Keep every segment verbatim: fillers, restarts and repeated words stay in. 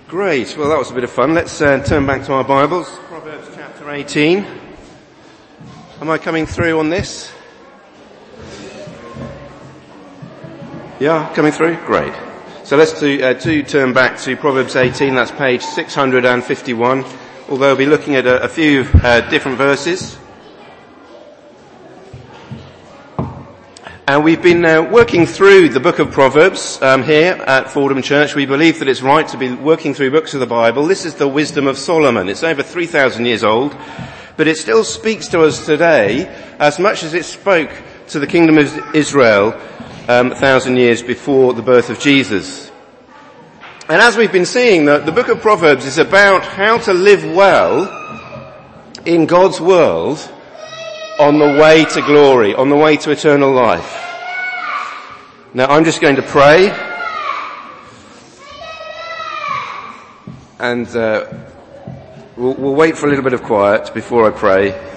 Great. Well, that was a bit of fun. Let's uh, turn back to our Bibles. Proverbs chapter eighteen. Am I coming through on this? Yeah, coming through? Great. So let's do, uh, do turn back to Proverbs eighteen. That's page six hundred fifty-one. Although we'll be looking at a, a few uh, different verses. And we've been uh, working through the book of Proverbs um, here at Fordham Church. We believe that it's right to be working through books of the Bible. This is the wisdom of Solomon. It's over three thousand years old, but it still speaks to us today as much as it spoke to the kingdom of Israel um, a thousand years before the birth of Jesus. And as we've been seeing, the, the book of Proverbs is about how to live well in God's world on the way to glory, on the way to eternal life. Now I'm just going to pray, and uh, we'll, we'll wait for a little bit of quiet before I pray.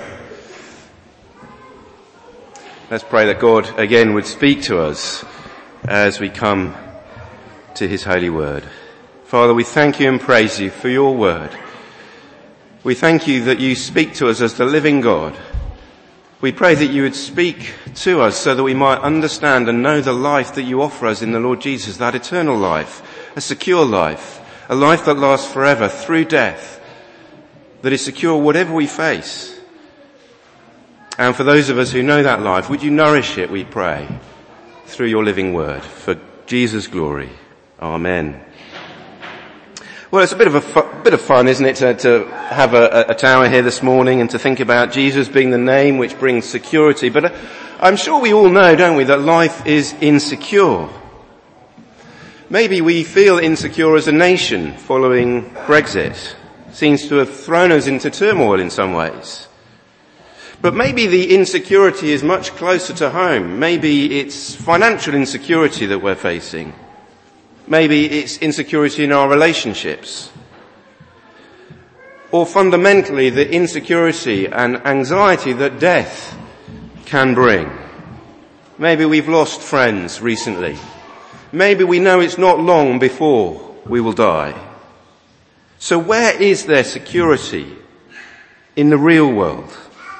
Let's pray that God again would speak to us as we come to His holy word. Father, we thank you and praise you for your word. We thank you that you speak to us as the living God. We pray that you would speak to us so that we might understand and know the life that you offer us in the Lord Jesus, that eternal life, a secure life, a life that lasts forever through death, that is secure whatever we face. And for those of us who know that life, would you nourish it, we pray, through your living word, for Jesus' glory. Amen. Well, it's a bit of a fu- bit of fun, isn't it, to, to have a, a tower here this morning and to think about Jesus being the name which brings security. But uh, I'm sure we all know, don't we, that life is insecure. Maybe we feel insecure as a nation following Brexit. Seems to have thrown us into turmoil in some ways. But maybe the insecurity is much closer to home. Maybe it's financial insecurity that we're facing. Maybe it's insecurity in our relationships. Or fundamentally, the insecurity and anxiety that death can bring. Maybe we've lost friends recently. Maybe we know it's not long before we will die. So where is there security in the real world?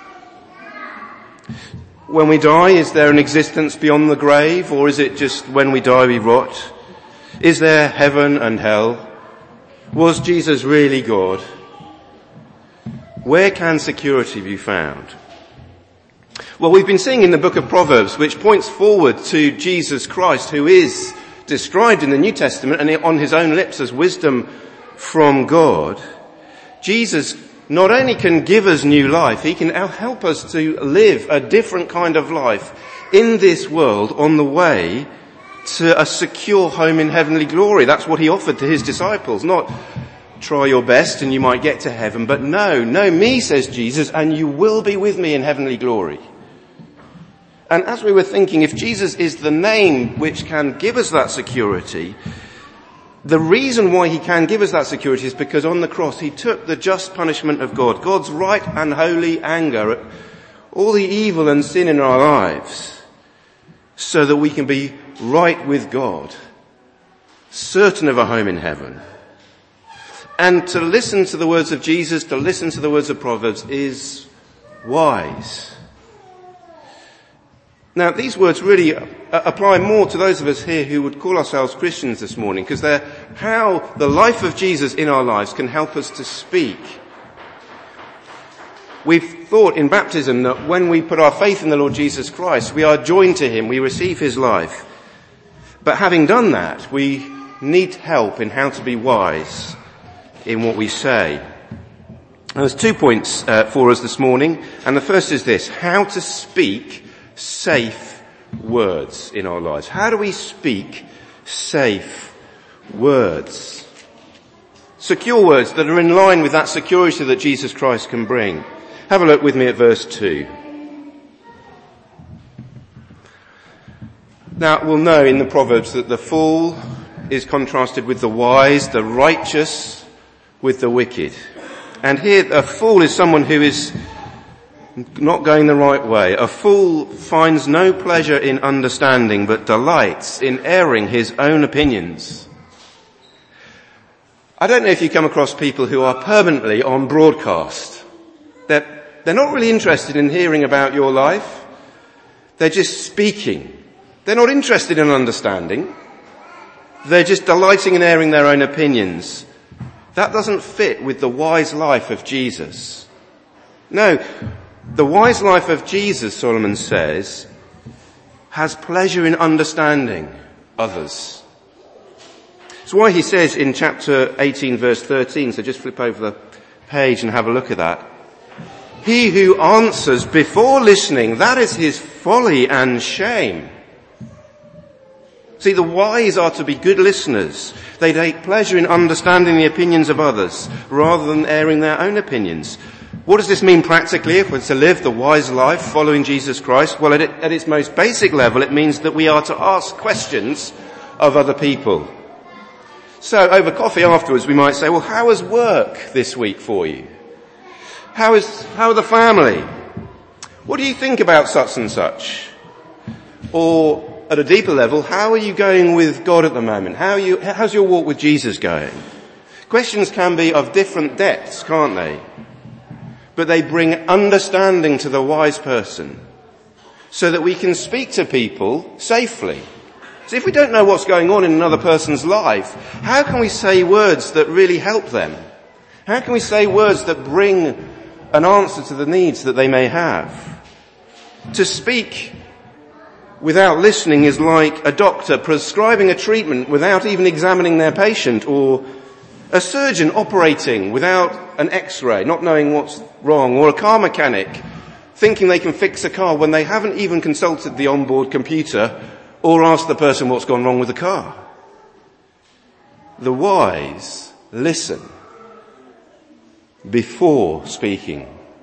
When we die, is there an existence beyond the grave, or is it just when we die we rot? Is there heaven and hell? Was Jesus really God? Where can security be found? Well, we've been seeing in the book of Proverbs, which points forward to Jesus Christ, who is described in the New Testament and on his own lips as wisdom from God. Jesus not only can give us new life, he can help us to live a different kind of life in this world on the way to a secure home in heavenly glory. That's what he offered to his disciples. Not try your best and you might get to heaven, but no, know me, says Jesus, and you will be with me in heavenly glory. And as we were thinking, if Jesus is the name which can give us that security, the reason why he can give us that security is because on the cross he took the just punishment of God, God's right and holy anger at all the evil and sin in our lives, so that we can be right with God, certain of a home in heaven. And to listen to the words of Jesus, to listen to the words of Proverbs is wise. Now, these words really apply more to those of us here who would call ourselves Christians this morning, because they're how the life of Jesus in our lives can help us to speak. We've thought in baptism that when we put our faith in the Lord Jesus Christ, we are joined to him, we receive his life. But having done that, we need help in how to be wise in what we say. And there's two points uh, for us this morning, and the first is this: how to speak safe words in our lives. How do we speak safe words? Secure words that are in line with that security that Jesus Christ can bring. Have a look with me at verse two. Now, we'll know in the Proverbs that the fool is contrasted with the wise, the righteous with the wicked. And here, a fool is someone who is not going the right way. A fool finds no pleasure in understanding, but delights in airing his own opinions. I don't know if you come across people who are permanently on broadcast. They're, they're not really interested in hearing about your life. They're just speaking. They're not interested in understanding. They're just delighting in airing their own opinions. That doesn't fit with the wise life of Jesus. No, the wise life of Jesus, Solomon says, has pleasure in understanding others. That's why he says in chapter eighteen, verse thirteen, so just flip over the page and have a look at that. He who answers before listening, that is his folly and shame. See, the wise are to be good listeners. They take pleasure in understanding the opinions of others rather than airing their own opinions. What does this mean practically if we're to live the wise life following Jesus Christ? Well, at, it, at its most basic level, it means that we are to ask questions of other people. So over coffee afterwards, we might say, well, how was work this week for you? How is, how are the family? What do you think about such and such? Or at a deeper level, how are you going with God at the moment? How are you, how's your walk with Jesus going? Questions can be of different depths, can't they? But they bring understanding to the wise person so that we can speak to people safely. So if we don't know what's going on in another person's life, how can we say words that really help them? How can we say words that bring an answer to the needs that they may have? To speak without listening is like a doctor prescribing a treatment without even examining their patient, or a surgeon operating without an x-ray, not knowing what's wrong, or a car mechanic thinking they can fix a car when they haven't even consulted the onboard computer or asked the person what's gone wrong with the car. The wise listen before speaking.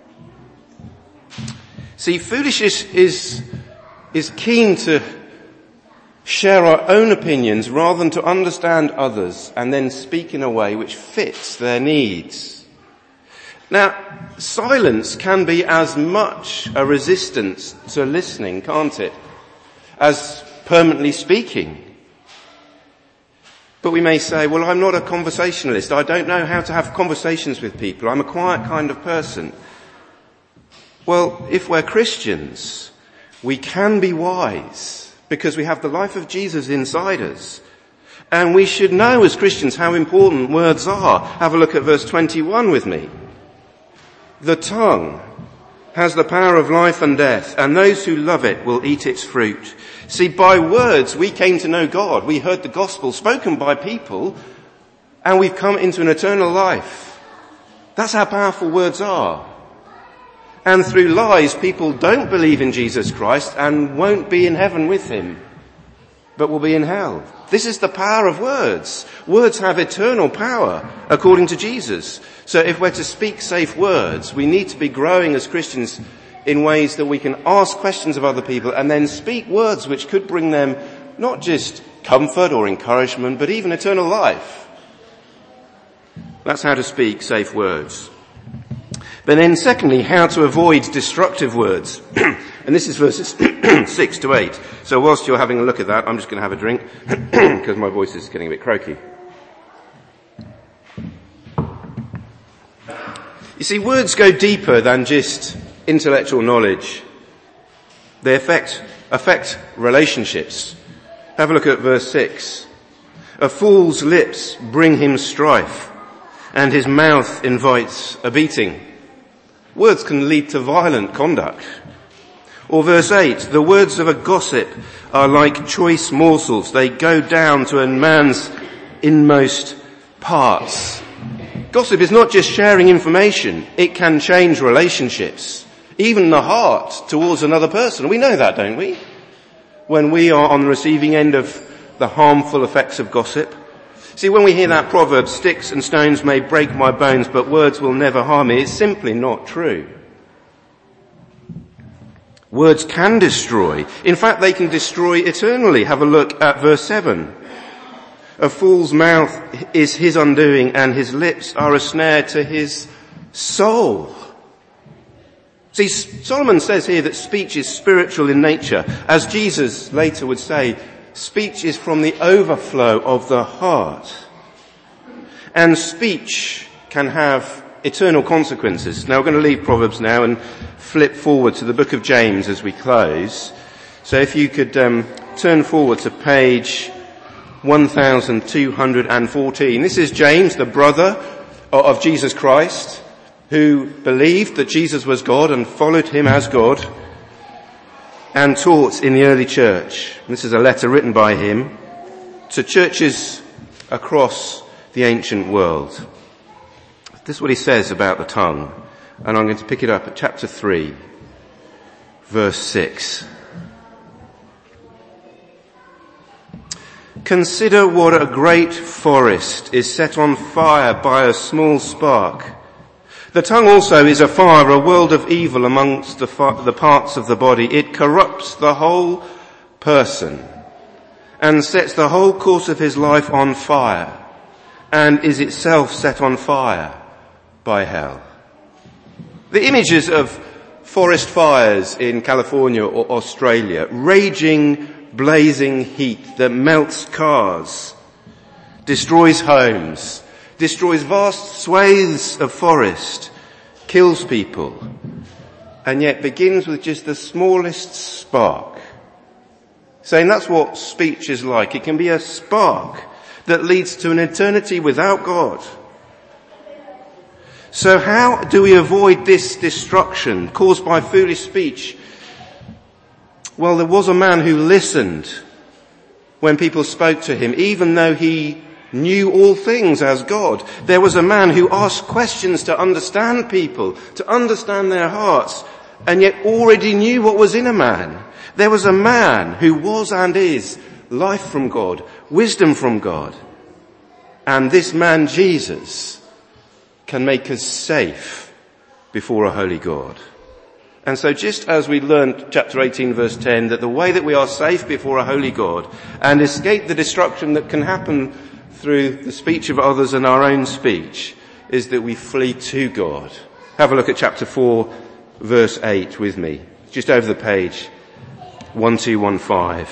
See, foolishness is is keen to share our own opinions rather than to understand others and then speak in a way which fits their needs. Now, silence can be as much a resistance to listening, can't it, as permanently speaking. But we may say, well, I'm not a conversationalist. I don't know how to have conversations with people. I'm a quiet kind of person. Well, if we're Christians, we can be wise because we have the life of Jesus inside us. And we should know as Christians how important words are. Have a look at verse twenty-one with me. The tongue has the power of life and death, and those who love it will eat its fruit. See, by words we came to know God. We heard the gospel spoken by people, and we've come into an eternal life. That's how powerful words are. And through lies, people don't believe in Jesus Christ and won't be in heaven with him, but will be in hell. This is the power of words. Words have eternal power, according to Jesus. So if we're to speak safe words, we need to be growing as Christians in ways that we can ask questions of other people and then speak words which could bring them not just comfort or encouragement, but even eternal life. That's how to speak safe words. But then secondly, how to avoid destructive words. And this is verses six to eight. So whilst you're having a look at that, I'm just going to have a drink because my voice is getting a bit croaky. You see, words go deeper than just intellectual knowledge. They affect, affect relationships. Have a look at verse six. A fool's lips bring him strife, and his mouth invites a beating. Words can lead to violent conduct. Or verse eight, the words of a gossip are like choice morsels. They go down to a man's inmost parts. Gossip is not just sharing information. It can change relationships, even the heart towards another person. We know that, don't we? When we are on the receiving end of the harmful effects of gossip. See, when we hear that proverb, sticks and stones may break my bones, but words will never harm me, it's simply not true. Words can destroy. In fact, they can destroy eternally. Have a look at verse seven. A fool's mouth is his undoing, and his lips are a snare to his soul. See, Solomon says here that speech is spiritual in nature. As Jesus later would say, speech is from the overflow of the heart. And speech can have eternal consequences. Now we're going to leave Proverbs now and flip forward to the book of James as we close. So if you could um, turn forward to page one thousand two hundred fourteen. This is James, the brother of Jesus Christ, who believed that Jesus was God and followed him as God and taught in the early church. This is a letter written by him to churches across the ancient world. This is what he says about the tongue, and I'm going to pick it up at chapter three, verse six. Consider what a great forest is set on fire by a small spark. The tongue also is a fire, a world of evil amongst the, fa- the parts of the body. It corrupts the whole person and sets the whole course of his life on fire, and is itself set on fire by hell. The images of forest fires in California or Australia, raging, blazing heat that melts cars, destroys homes, destroys vast swathes of forest, kills people, and yet begins with just the smallest spark. Saying that's what speech is like. It can be a spark that leads to an eternity without God. So how do we avoid this destruction caused by foolish speech? Well, there was a man who listened when people spoke to him, even though he knew all things as God. There was a man who asked questions to understand people, to understand their hearts, and yet already knew what was in a man. There was a man who was and is life from God, wisdom from God. And this man, Jesus, can make us safe before a holy God. And so just as we learned chapter eighteen verse ten, that the way that we are safe before a holy God and escape the destruction that can happen through the speech of others and our own speech is that we flee to God. Have a look at chapter four verse eight with me. Just over the page. one two one five.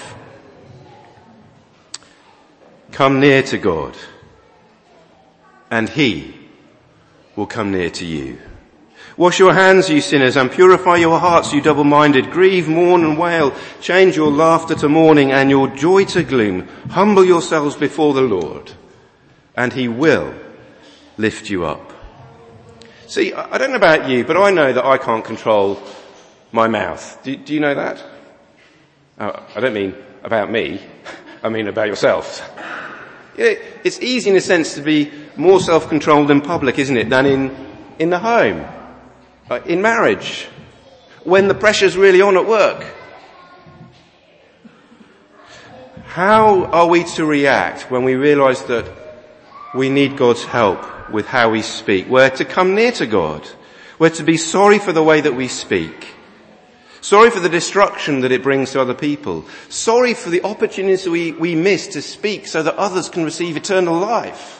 Come near to God, and he will come near to you. Wash your hands, you sinners, and purify your hearts, you double-minded. Grieve, mourn, and wail. Change your laughter to mourning and your joy to gloom. Humble yourselves before the Lord, and he will lift you up. See, I don't know about you, but I know that I can't control my mouth. Do, do you know that? Uh, I don't mean about me. I mean about yourselves. Yeah, it's easy in a sense to be more self-controlled in public, isn't it, than in, in the home, uh, in marriage, when the pressure's really on at work. How are we to react when we realise that we need God's help with how we speak? We're to come near to God. We're to be sorry for the way that we speak. Sorry for the destruction that it brings to other people. Sorry for the opportunities we, we miss to speak so that others can receive eternal life.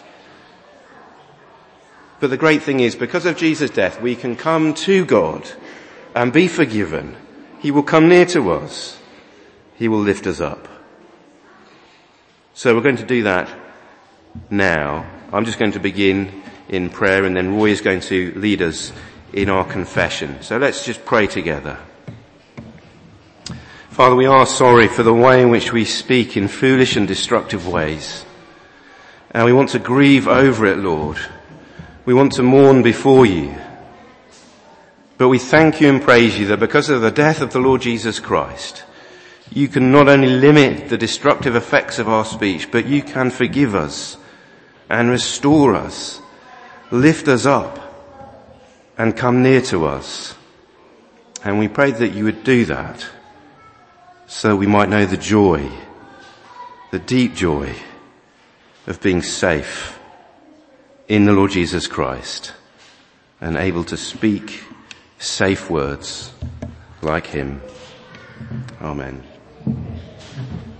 But the great thing is, because of Jesus' death, we can come to God and be forgiven. He will come near to us. He will lift us up. So we're going to do that now. I'm just going to begin in prayer, and then Roy is going to lead us in our confession. So let's just pray together. Father, we are sorry for the way in which we speak in foolish and destructive ways. And we want to grieve over it, Lord. We want to mourn before you. But we thank you and praise you that because of the death of the Lord Jesus Christ, you can not only limit the destructive effects of our speech, but you can forgive us and restore us, lift us up, and come near to us. And we pray that you would do that so we might know the joy, the deep joy of being safe in the Lord Jesus Christ and able to speak safe words like him. Amen.